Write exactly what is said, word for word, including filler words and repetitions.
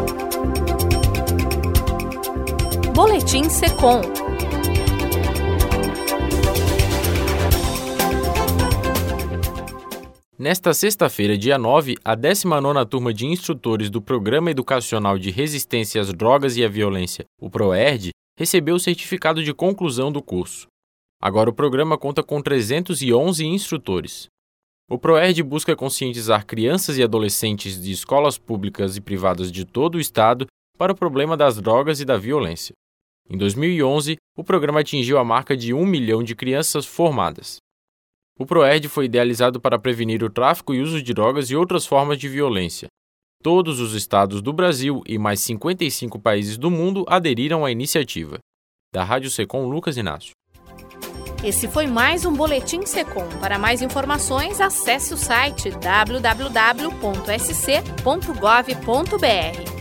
Boletim Secom. Nesta sexta-feira, dia nove, a décima nona turma de instrutores do Programa Educacional de Resistência às Drogas e à Violência, o PROERD, recebeu o certificado de conclusão do curso. Agora o programa conta com trezentos e onze instrutores. O PROERD busca conscientizar crianças e adolescentes de escolas públicas e privadas de todo o estado para o problema das drogas e da violência. Em dois mil e onze, o programa atingiu a marca de um milhão de crianças formadas. O PROERD foi idealizado para prevenir o tráfico e uso de drogas e outras formas de violência. Todos os estados do Brasil e mais cinquenta e cinco países do mundo aderiram à iniciativa. Da Rádio Secom, Lucas Inácio. Esse foi mais um Boletim Secom. Para mais informações, acesse o site w w w ponto s c ponto gov ponto b r.